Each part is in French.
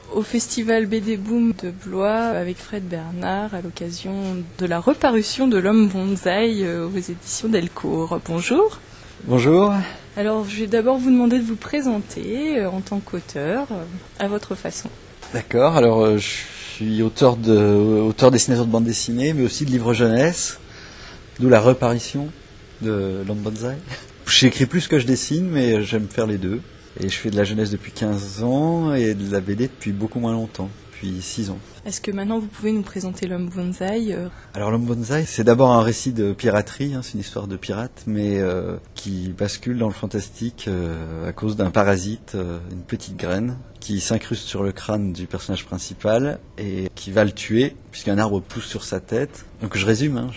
au festival BD Boom de Blois avec Fred Bernard à l'occasion de la reparution de l'Homme Bonsaï aux éditions Delcourt. Bonjour. Bonjour. Alors je vais d'abord vous demander de vous présenter en tant qu'auteur à votre façon. D'accord, alors je suis auteur dessinateur de bande dessinée mais aussi de livres jeunesse, d'où la reparution de l'Homme Bonsaï. J'écris plus que je dessine mais j'aime faire les deux. Et je fais de la jeunesse depuis 15 ans et de la BD depuis beaucoup moins longtemps, depuis 6 ans. Est-ce que maintenant vous pouvez nous présenter l'Homme Bonsaï Alors l'Homme Bonsaï, c'est d'abord un récit de piraterie, c'est une histoire de pirate, mais qui bascule dans le fantastique à cause d'un parasite, une petite graine, qui s'incruste sur le crâne du personnage principal et qui va le tuer, puisqu'un arbre pousse sur sa tête. Donc je résume,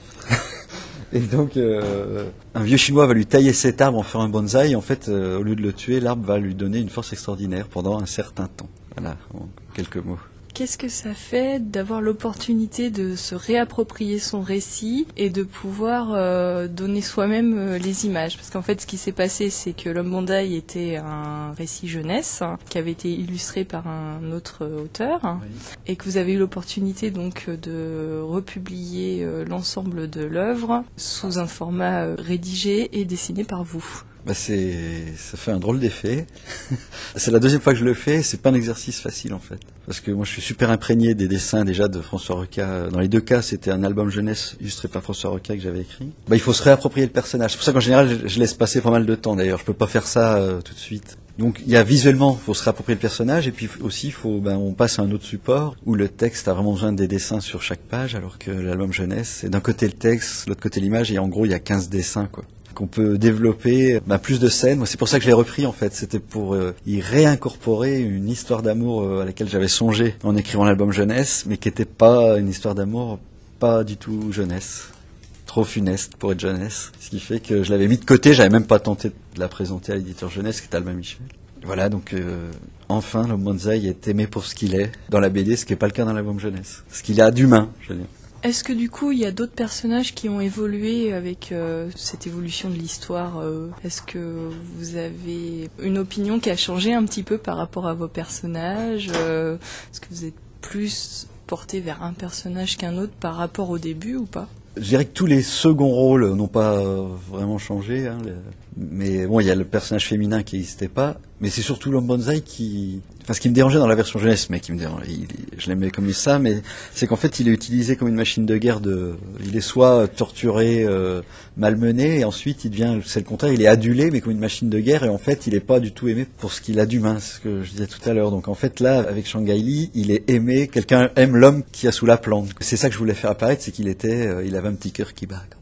Et donc, un vieux chinois va lui tailler cet arbre, en faire un bonsaï, et en fait, au lieu de le tuer, l'arbre va lui donner une force extraordinaire pendant un certain temps. Voilà, en quelques mots. Qu'est-ce que ça fait d'avoir l'opportunité de se réapproprier son récit et de pouvoir donner soi-même les images? Parce qu'en fait, ce qui s'est passé, c'est que l'Homme Bonsaï était un récit jeunesse qui avait été illustré par un autre auteur Oui. et que vous avez eu l'opportunité donc de republier l'ensemble de l'œuvre sous un format rédigé et dessiné par vous. Ça fait un drôle d'effet. C'est la deuxième fois que je le fais, c'est pas un exercice facile en fait. Parce que moi je suis super imprégné des dessins déjà de François Roca. Dans les deux cas, c'était un album jeunesse illustré par François Roca que j'avais écrit. Il faut se réapproprier le personnage. C'est pour ça qu'en général, je laisse passer pas mal de temps d'ailleurs. Je peux pas faire ça tout de suite. Donc il y a visuellement, il faut se réapproprier le personnage et puis aussi on passe à un autre support où le texte a vraiment besoin des dessins sur chaque page alors que l'album jeunesse, c'est d'un côté le texte, de l'autre côté l'image et en gros il y a 15 dessins quoi. Qu'on peut développer plus de scènes. Moi, c'est pour ça que je l'ai repris en fait. C'était pour y réincorporer une histoire d'amour à laquelle j'avais songé en écrivant l'album jeunesse, mais qui n'était pas une histoire d'amour, pas du tout jeunesse. Trop funeste pour être jeunesse. Ce qui fait que je l'avais mis de côté, j'avais même pas tenté de la présenter à l'éditeur jeunesse qui est Albin Michel. Voilà, donc enfin, l'Homme Bonsaï est aimé pour ce qu'il est dans la BD, ce qui n'est pas le cas dans l'album jeunesse. Ce qu'il a d'humain, je veux dire. Est-ce que du coup, il y a d'autres personnages qui ont évolué avec cette évolution de l'histoire Est-ce que vous avez une opinion qui a changé un petit peu par rapport à vos personnages Est-ce que vous êtes plus porté vers un personnage qu'un autre par rapport au début ou pas? Je dirais que tous les seconds rôles n'ont pas vraiment changé, mais bon, il y a le personnage féminin qui n'existait pas, mais c'est surtout l'Homme Bonsaï ce qui me dérangeait dans la version jeunesse, mais qui me dérange, je l'aimais comme ça, mais c'est qu'en fait, il est utilisé comme une machine de guerre il est soit torturé, malmené, et ensuite c'est le contraire, il est adulé, mais comme une machine de guerre, et en fait, il est pas du tout aimé pour ce qu'il a d'humain, c'est ce que je disais tout à l'heure. Donc en fait, là, avec Shanghai Lee, il est aimé, quelqu'un aime l'homme qui a sous la plante. C'est ça que je voulais faire apparaître, c'est qu'il il avait un petit cœur qui bat, quand même.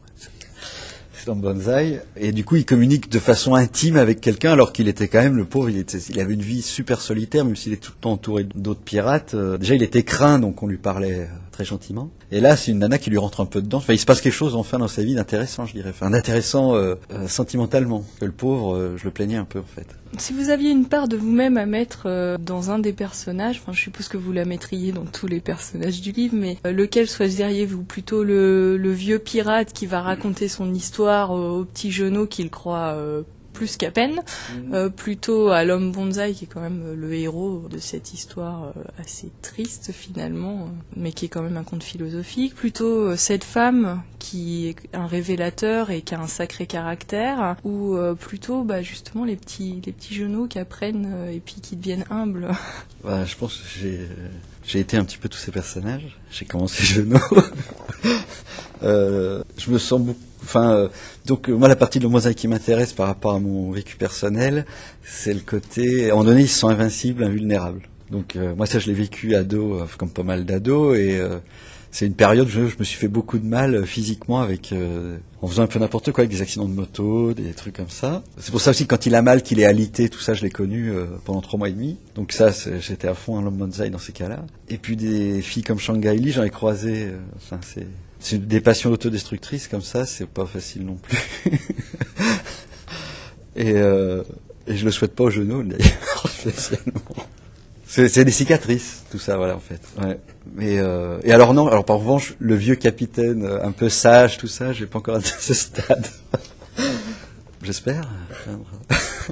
Dans Bonsaï, et du coup il communique de façon intime avec quelqu'un alors qu'il était quand même le pauvre, il avait une vie super solitaire même s'il est tout le temps entouré d'autres pirates. Déjà il était craint donc on lui parlait très gentiment, et là c'est une nana qui lui rentre un peu dedans. Il se passe quelque chose enfin dans sa vie d'intéressant, je dirais, d'intéressant sentimentalement, que le pauvre je le plaignais un peu en fait. Si vous aviez une part de vous-même à mettre dans un des personnages, je suppose que vous la mettriez dans tous les personnages du livre, mais lequel choisiriez-vous? Plutôt le vieux pirate qui va raconter son histoire au petit genou qu'il croit plus qu'à peine, plutôt à l'Homme Bonsaï qui est quand même le héros de cette histoire assez triste finalement, mais qui est quand même un conte philosophique, plutôt cette femme qui est un révélateur et qui a un sacré caractère, ou plutôt justement les petits genoux qui apprennent et puis qui deviennent humbles. Je pense que j'ai été un petit peu tous ces personnages. J'ai commencé genou. Je me sens beaucoup. Donc moi la partie de l'Homme Bonsaï qui m'intéresse par rapport à mon vécu personnel, c'est le côté, à un moment donné, ils se sont invincibles, invulnérables. Donc moi ça je l'ai vécu ado, comme pas mal d'ados, et c'est une période où je me suis fait beaucoup de mal physiquement en faisant un peu n'importe quoi, avec des accidents de moto, des trucs comme ça. C'est pour ça aussi que quand il a mal, qu'il est alité, tout ça, je l'ai connu pendant 3 mois et demi. Donc ça, j'étais à fond à l'Homme Bonsaï dans ces cas-là. Et puis des filles comme Shanghai Lee, j'en ai croisé. C'est des passions autodestructrices comme ça, c'est pas facile non plus. Et je le souhaite pas aux genoux d'ailleurs, spécialement. C'est des cicatrices, tout ça, voilà, en fait. Ouais. Mais et alors non, alors par revanche, le vieux capitaine, un peu sage, tout ça, j'ai pas encore atteint ce stade. J'espère.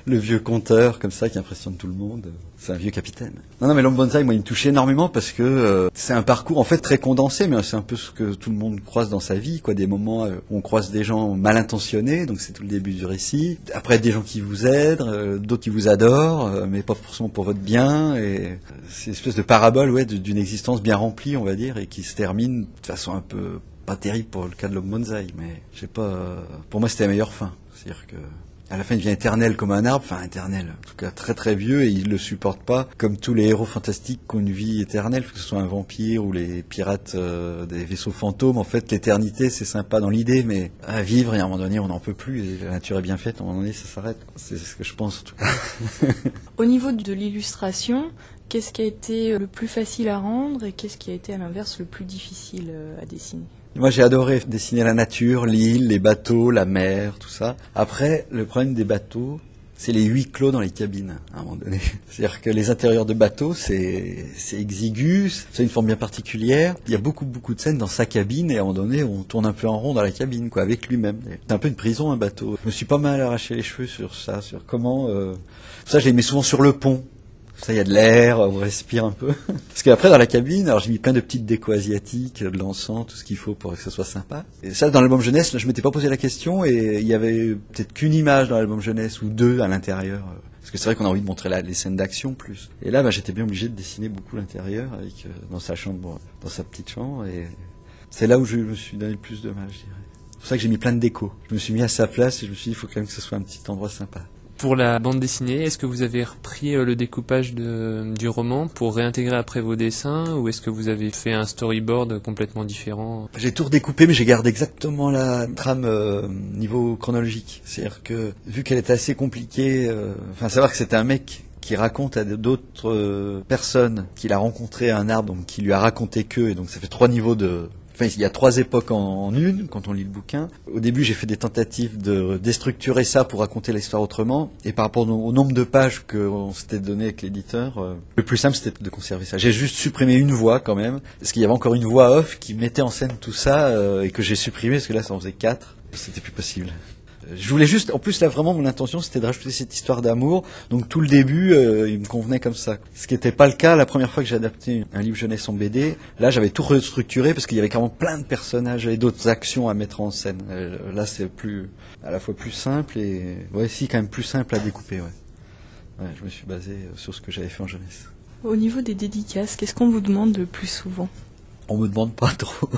le vieux conteur comme ça qui impressionne tout le monde. C'est un vieux capitaine. Non, mais l'homme bonsaï, moi, il me touchait énormément parce que c'est un parcours en fait très condensé, mais c'est un peu ce que tout le monde croise dans sa vie, quoi. Des moments où on croise des gens mal intentionnés, donc c'est tout le début du récit. Après, des gens qui vous aident, d'autres qui vous adorent, mais pas forcément pour votre bien. Et c'est une espèce de parabole, ouais, d'une existence bien remplie, on va dire, et qui se termine de façon un peu pas terrible pour le cas de l'homme bonsaï, mais je sais pas. Pour moi, c'était la meilleure fin. C'est-à-dire que à la fin, il devient éternel comme un arbre, enfin éternel, en tout cas très très vieux, et il le supporte pas, comme tous les héros fantastiques qui ont une vie éternelle, que ce soit un vampire ou les pirates des vaisseaux fantômes. En fait, l'éternité, c'est sympa dans l'idée, mais à vivre, et à un moment donné, on n'en peut plus, et la nature est bien faite, à un moment donné, ça s'arrête. C'est ce que je pense, en tout cas. Au niveau de l'illustration, qu'est-ce qui a été le plus facile à rendre, et qu'est-ce qui a été, à l'inverse, le plus difficile à dessiner ? Moi, j'ai adoré dessiner la nature, l'île, les bateaux, la mer, tout ça. Après, le problème des bateaux, c'est les huis clos dans les cabines, à un moment donné. C'est-à-dire que les intérieurs de bateaux, c'est exigu, c'est une forme bien particulière. Il y a beaucoup de scènes dans sa cabine, et à un moment donné, on tourne un peu en rond dans la cabine, quoi, avec lui-même. C'est un peu une prison, un bateau. Je me suis pas mal arraché les cheveux sur ça, sur comment... Ça, je les mets souvent sur le pont. Ça, il y a de l'air, on respire un peu. Parce qu'après, dans la cabine, alors j'ai mis plein de petites décos asiatiques, de l'encens, tout ce qu'il faut pour que ça soit sympa. Et ça, dans l'album jeunesse, là, je m'étais pas posé la question, et il y avait peut-être qu'une image dans l'album jeunesse, ou deux à l'intérieur. Parce que c'est vrai qu'on a envie de montrer les scènes d'action plus. Et là, j'étais bien obligé de dessiner beaucoup l'intérieur, avec dans sa chambre, dans sa petite chambre, et c'est là où je me suis donné le plus de mal, je dirais. C'est pour ça que j'ai mis plein de décos. Je me suis mis à sa place, et je me suis dit, il faut quand même que ce soit un petit endroit sympa. Pour la bande dessinée, est-ce que vous avez repris le découpage du roman pour réintégrer après vos dessins, ou est-ce que vous avez fait un storyboard complètement différent ? J'ai tout redécoupé, mais j'ai gardé exactement la trame niveau chronologique. C'est-à-dire que, vu qu'elle était assez compliquée, savoir que c'était un mec qui raconte à d'autres personnes qu'il a rencontré à un arbre, donc qui lui a raconté que, et donc ça fait 3 niveaux de... Enfin, il y a 3 époques en une, quand on lit le bouquin. Au début, j'ai fait des tentatives de déstructurer ça pour raconter l'histoire autrement. Et par rapport au nombre de pages qu'on s'était donné avec l'éditeur, le plus simple, c'était de conserver ça. J'ai juste supprimé une voix, quand même. Parce qu'il y avait encore une voix off qui mettait en scène tout ça, et que j'ai supprimé, parce que là, ça en faisait 4. C'était plus possible. Je voulais juste, en plus là vraiment mon intention c'était de rajouter cette histoire d'amour, donc tout le début il me convenait comme ça. Ce qui n'était pas le cas la première fois que j'ai adapté un livre jeunesse en BD, là j'avais tout restructuré parce qu'il y avait carrément plein de personnages et d'autres actions à mettre en scène. Là c'est à la fois plus simple et quand même plus simple à découper. Ouais, je me suis basé sur ce que j'avais fait en jeunesse. Au niveau des dédicaces, qu'est-ce qu'on vous demande le plus souvent ? On me demande pas trop.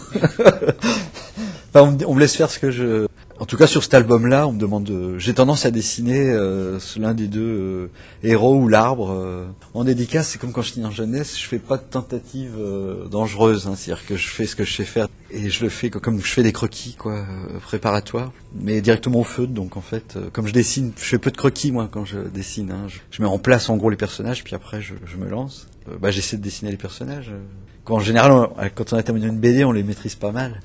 On me laisse faire ce que je... En tout cas, sur cet album-là, on me demande... J'ai tendance à dessiner l'un des deux héros ou l'arbre. En dédicace, c'est comme quand je dessine en jeunesse, je fais pas de tentative dangereuse. C'est-à-dire que je fais ce que je sais faire et je le fais comme je fais des croquis, préparatoires, mais directement au feutre. Donc en fait, comme je dessine, je fais peu de croquis moi quand je dessine. Je mets en place en gros les personnages, puis après je me lance. J'essaie de dessiner les personnages. En général, quand on a terminé une BD, on les maîtrise pas mal.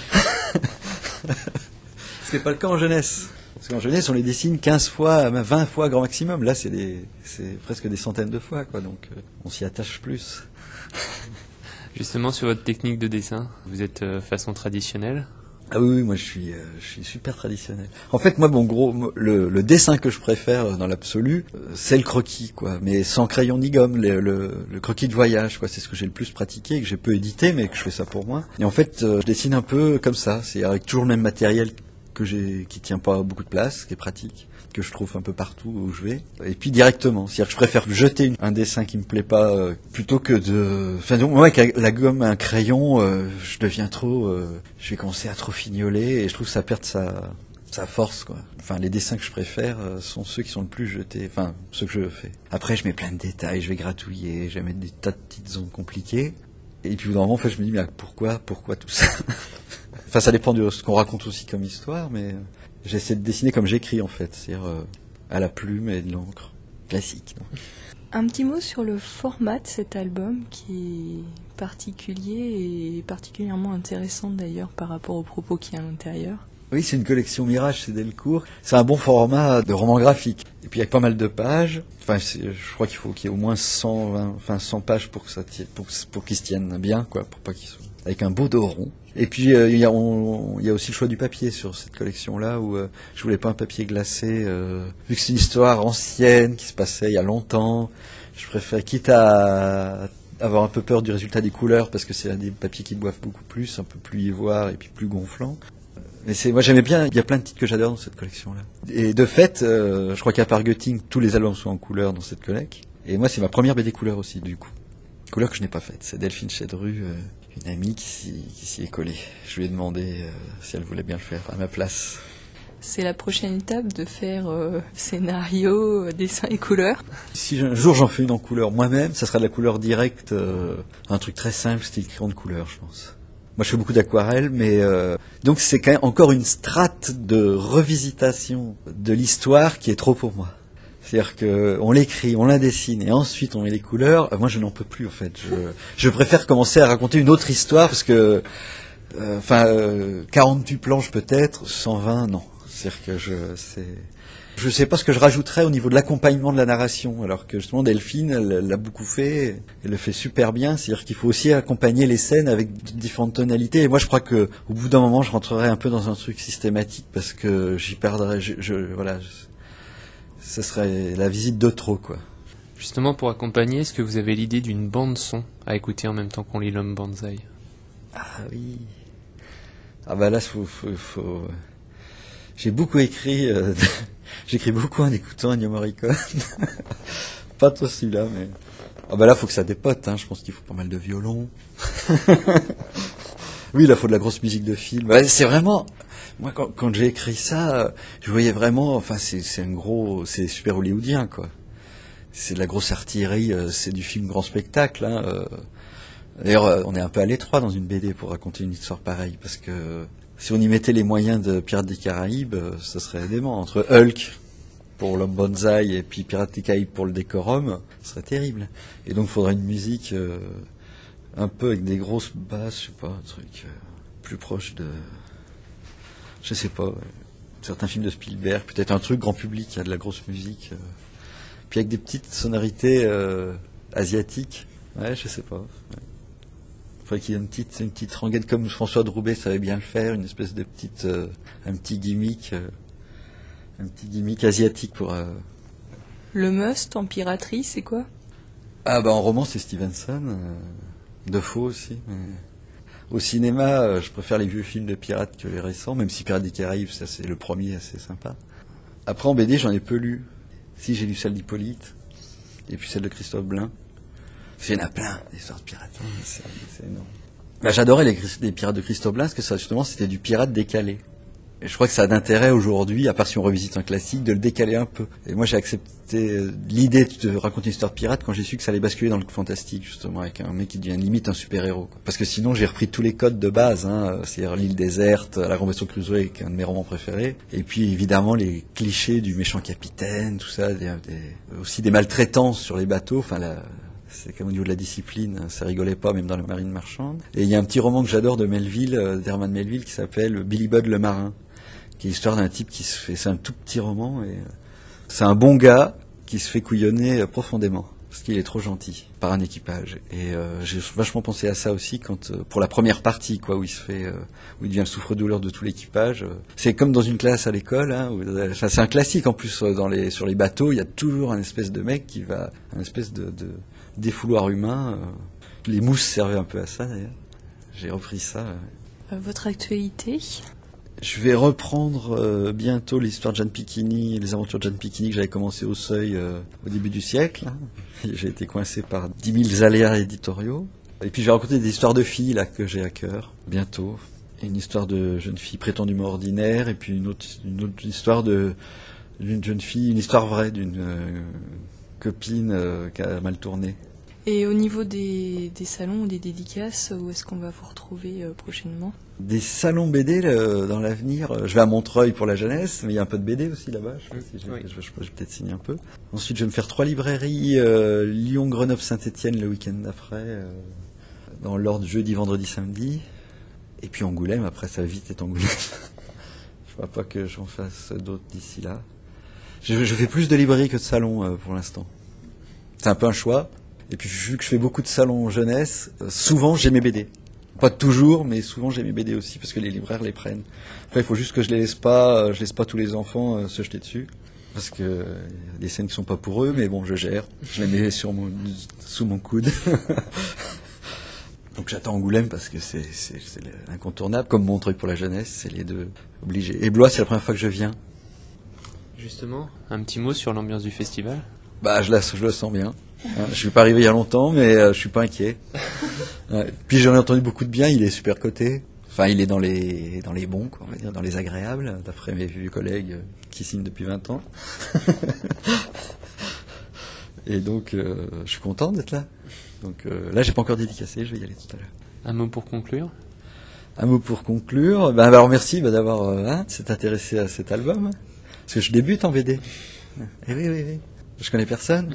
C'est pas le cas en jeunesse. Parce qu'en jeunesse, on les dessine 15 fois, même 20 fois grand maximum. Là, c'est presque des centaines de fois, donc on s'y attache plus. Justement, sur votre technique de dessin, vous êtes façon traditionnelle ? Ah oui, moi je suis super traditionnel. En fait, moi, le dessin que je préfère dans l'absolu, c'est le croquis, mais sans crayon ni gomme, le croquis de voyage, c'est ce que j'ai le plus pratiqué, que j'ai peu édité, mais que je fais ça pour moi. Et en fait, je dessine un peu comme ça, c'est avec toujours le même matériel qui tient pas beaucoup de place, qui est pratique, que je trouve un peu partout où je vais, et puis directement. C'est-à-dire que je préfère jeter un dessin qui me plaît pas plutôt que de... moi avec la gomme, un crayon, je deviens trop... je vais commencer à trop fignoler et je trouve que ça perd sa force, les dessins que je préfère sont ceux qui sont le plus jetés, ceux que je fais. Après, je mets plein de détails, je vais gratouiller, je vais mettre des tas de petites zones compliquées. Et puis, au bout d'un moment, en fait, je me dis, mais pourquoi tout ça? Ça dépend de ce qu'on raconte aussi comme histoire, mais j'essaie de dessiner comme j'écris, en fait. C'est-à-dire à la plume et de l'encre. Classique. Un petit mot sur le format de cet album, qui est particulier et particulièrement intéressant d'ailleurs par rapport aux propos qu'il y a à l'intérieur. Oui, c'est une collection Mirage, c'est Delcourt. C'est un bon format de roman graphique. Et puis, il y a pas mal de pages. Je crois qu'il faut qu'il y ait au moins 100 pages pour que ça tienne, pour qu'ils se tiennent bien, pour pas qu'ils soient... Avec un beau dos rond. Et puis il y a aussi le choix du papier sur cette collection-là, où je voulais pas un papier glacé, vu que c'est une histoire ancienne qui se passait il y a longtemps. Je préfère, quitte à avoir un peu peur du résultat des couleurs, parce que c'est des papiers qui boivent beaucoup plus, un peu plus ivoire et puis plus gonflant. Mais moi j'aimais bien, il y a plein de titres que j'adore dans cette collection-là. Et de fait, je crois qu'à part Göttingen, tous les albums sont en couleur dans cette collecte. Et moi c'est ma première BD couleur aussi, du coup. Couleur que je n'ai pas faite, c'est Delphine Chedru, une amie qui s'y est collée. Je lui ai demandé si elle voulait bien le faire à ma place. C'est la prochaine étape de faire scénario, dessin et couleur. Si un jour j'en fais une en couleur moi-même, ça sera de la couleur directe, un truc très simple, style crayon de couleur, je pense. Moi je fais beaucoup d'aquarelle, mais donc c'est quand même encore une strate de revisitation de l'histoire qui est trop pour moi. C'est-à-dire qu'on l'écrit, on la dessine et ensuite on met les couleurs. Moi je n'en peux plus en fait. Je préfère commencer à raconter une autre histoire parce que 48 planches peut-être, 120 non. C'est-à-dire que je sais pas ce que je rajouterais au niveau de l'accompagnement de la narration, alors que justement Delphine, elle l'a beaucoup fait, elle le fait super bien. C'est-à-dire qu'il faut aussi accompagner les scènes avec différentes tonalités. Et moi, je crois que au bout d'un moment, je rentrerai un peu dans un truc systématique parce que j'y perdrais. Ce serait la visite de trop, quoi. Justement, pour accompagner, est-ce que vous avez l'idée d'une bande son à écouter en même temps qu'on lit L'Homme Banzai? Ah oui. Ah bah là, faut... J'ai beaucoup écrit. J'écris beaucoup en écoutant Ennio Morricone. Pas trop celui-là, mais... Ah bah là, faut que ça dépote, hein. Je pense qu'il faut pas mal de violon. Oui, là, faut de la grosse musique de film. Ouais, c'est vraiment... Moi, quand j'ai écrit ça, je voyais vraiment... Enfin, c'est super hollywoodien, quoi. C'est de la grosse artillerie, c'est du film grand spectacle, hein. D'ailleurs, on est un peu à l'étroit dans une BD pour raconter une histoire pareille, parce que... Si on y mettait les moyens de Pirates des Caraïbes, ça serait dément. Entre Hulk pour l'homme bonsaï et puis Pirates des Caraïbes pour le décorum, ce serait terrible. Et donc il faudrait une musique un peu avec des grosses basses, je sais pas, un truc plus proche de... Je sais pas, certains films de Spielberg, peut-être un truc grand public, il y a de la grosse musique. Puis avec des petites sonorités asiatiques. Ouais, je sais pas. Ouais. Il faudrait qu'il y ait une petite rengaine comme François Droubet savait bien le faire, une espèce de un petit gimmick asiatique pour. Le must en piraterie, c'est quoi? Ah bah en roman c'est Stevenson, Defoe aussi. Mais... Au cinéma, je préfère les vieux films de pirates que les récents, même si Pirates des Caraïbes, ça c'est le premier assez sympa. Après en BD j'en ai peu lu. Si j'ai lu celle d'Hippolyte et puis celle de Christophe Blain. Il y en a plein, des histoires de pirates. C'est énorme. Bah, j'adorais les pirates de Christophe Blain, parce que ça, justement, c'était du pirate décalé. Et je crois que ça a d'intérêt aujourd'hui, à part si on revisite un classique, de le décaler un peu. Et moi, j'ai accepté l'idée de raconter une histoire de pirate quand j'ai su que ça allait basculer dans le fantastique, justement, avec un mec qui devient limite un super-héros, quoi. Parce que sinon, j'ai repris tous les codes de base, hein, c'est-à-dire l'île déserte, la Robinson Crusoe, avec un de mes romans préférés. Et puis, évidemment, les clichés du méchant capitaine, tout ça, aussi des maltraitances sur les bateaux, enfin, c'est comme au niveau de la discipline, ça rigolait pas même dans la marine marchande. Et il y a un petit roman que j'adore de Melville, d'Herman Melville, qui s'appelle Billy Budd le marin, qui est l'histoire d'un type qui se fait, c'est un tout petit roman, et c'est un bon gars qui se fait couillonner profondément, parce qu'il est trop gentil, par un équipage. Et j'ai vachement pensé à ça aussi pour la première partie, quoi, où il devient le souffre-douleur de tout l'équipage. C'est comme dans une classe à l'école, hein, c'est un classique en plus, sur les bateaux, il y a toujours un espèce de mec un espèce de défouloir humain. Les mousses servaient un peu à ça d'ailleurs. J'ai repris ça. Votre actualité? Je vais reprendre bientôt l'histoire de Jeanne Picchini, les aventures de Jeanne Picchini que j'avais commencé au Seuil au début du siècle. J'ai été coincé par 10 000 aléas éditoriaux. Et puis je vais raconter des histoires de filles là que j'ai à cœur bientôt. Et une histoire de jeune fille prétendument ordinaire, et puis une autre histoire d'une jeune fille, une histoire vraie d'une copine qui a mal tourné. Et au niveau des salons ou des dédicaces, où est-ce qu'on va vous retrouver prochainement? Des salons BD dans l'avenir. Je vais à Montreuil pour la jeunesse, mais il y a un peu de BD aussi là-bas. Je vais peut-être signer un peu. Ensuite, je vais me faire 3 librairies, Lyon, Grenoble, Saint-Étienne le week-end d'après, dans l'ordre jeudi, vendredi, samedi. Et puis Angoulême, après ça va vite être Angoulême. Je vois pas que j'en fasse d'autres d'ici là. Je fais plus de librairies que de salons pour l'instant. C'est un peu un choix. Et puis vu que je fais beaucoup de salons jeunesse, souvent j'ai mes BD. Pas toujours, mais souvent j'ai mes BD aussi parce que les libraires les prennent. Après, il faut juste que je laisse pas tous les enfants se jeter dessus. Parce que y a des scènes qui sont pas pour eux, mais bon, je gère. Je les mets sous mon coude. Donc j'attends Angoulême parce que c'est incontournable. Comme Montreuil pour la jeunesse, c'est les deux obligés. Et Blois, c'est la première fois que je viens. Justement, un petit mot sur l'ambiance du festival. Bah, je le sens bien. Je suis pas arrivé il y a longtemps, mais je suis pas inquiet. Ouais. Puis j'en ai entendu beaucoup de bien. Il est super coté. Enfin, il est dans les bons, quoi, on va dire, dans les agréables, d'après mes vieux collègues qui signent depuis 20 ans. Et donc, je suis content d'être là. Donc là, j'ai pas encore dédicacé, je vais y aller tout à l'heure. Un mot pour conclure. Un mot pour conclure. Ben, alors merci d'avoir de s'être intéressé à cet album, parce que je débute en BD. Eh oui. Je connais personne.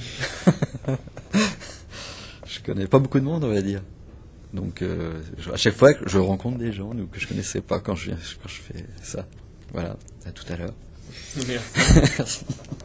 Je connais pas beaucoup de monde, on va dire. Donc à chaque fois que je rencontre des gens que je connaissais pas quand je fais ça. Voilà, à tout à l'heure. Merci. Merci.